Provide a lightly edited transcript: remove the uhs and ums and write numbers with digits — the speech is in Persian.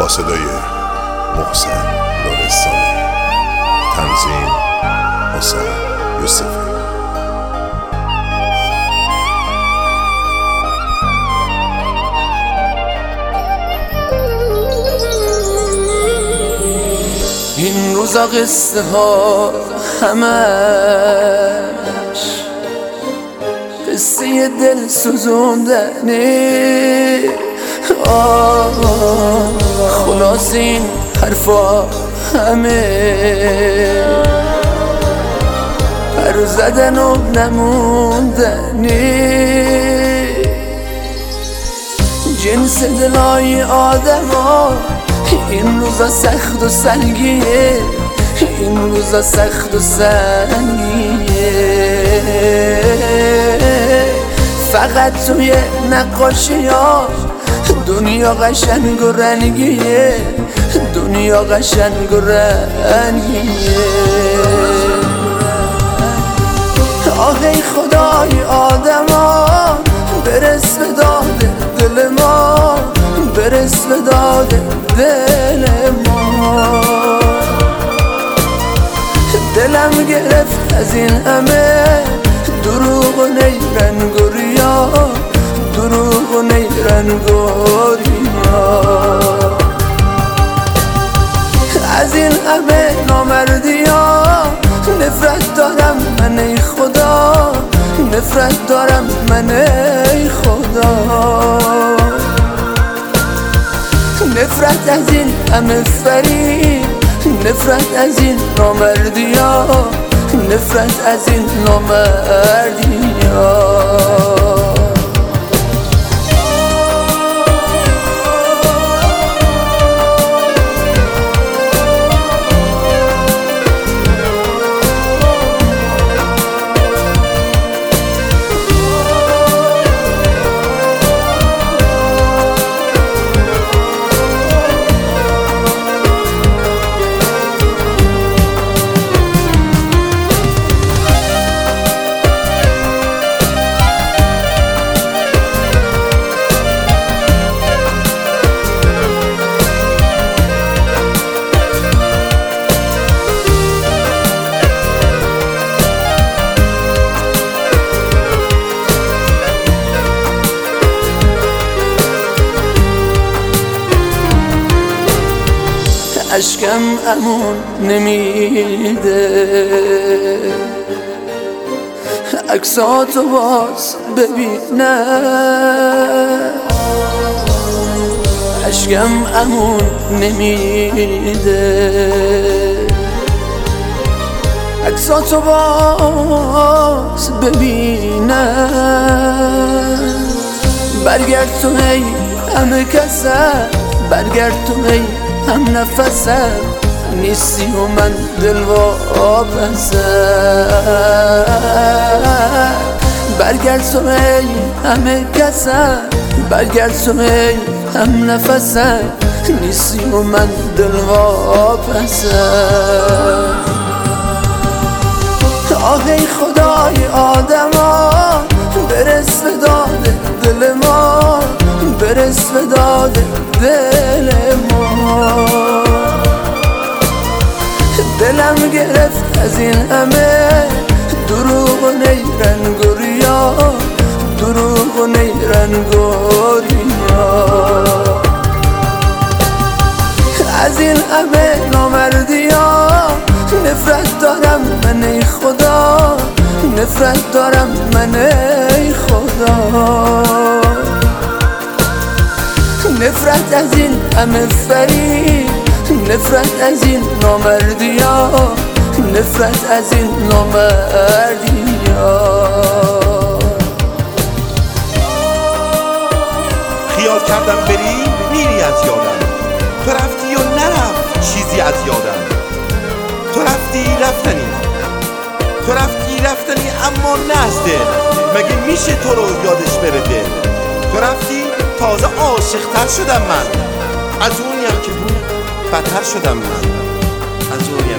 با صدای محسن لرستانی، تنظیم حسین یوسفی. این روزا قصه ها همش قصه دل سوزوندنه. خلاص این حرفا همه پر زدن و نموندنه. جنس دلای آدم ها این روزا سخت و سنگیه، این روزا سخت و سنگیه. فقط توی نقاشی ها دنیا قشنگ و رنگیه، دنیا قشنگ و رنگیه. آهی خدای آدم ها برس به داد دل ما، برس به داد دل ما. دلم گرفت از این همه دروغ و نیرنگ و ریا، دروغ و نیرنگ و ریا. از این همه نامردی ها نفرت دارم من ای خدا، نفرت دارم من ای خدا. نفرت از این همه فریب، نفرت از این نامردی ها، نفرت از این نامردی ها. اشکم امون نمیده عکساتو باز ببینم. اشکم امون نمیده عکساتو باز ببینم. برگرد تو ای همه کسم، برگرد تو ای هم نفسم، نیستی و من دل واپسم. برگرد تو ای همه کسم، برگرد تو ای هم نفسم، نیستی و من دل واپسم. آهی خدای آدم ها برس به داد دل ما، برس به داد دل ما. دلم گرفت از این همه دروغ و نیرنگ و ریا، دروغ و نیرنگ و ریا. از این همه نامردی ها نفرت دارم من ای خدا، نفرت دارم من ای خدا. نفرت از این همه فریب، نفرت از این نامردی ها، نفرت از این نامردی ها. خیال کردم بری میری از یادم، تو رفتی و نرفت چیزی از یادم. تو رفتی رفتنی، تو رفتی رفتنی اما نه از دل. مگه میشه تو رو یادش بره دل؟ تو رفتی تازه عاشق‌تر شدم من، از اونیم که بود بدتر شدم من، از اونیم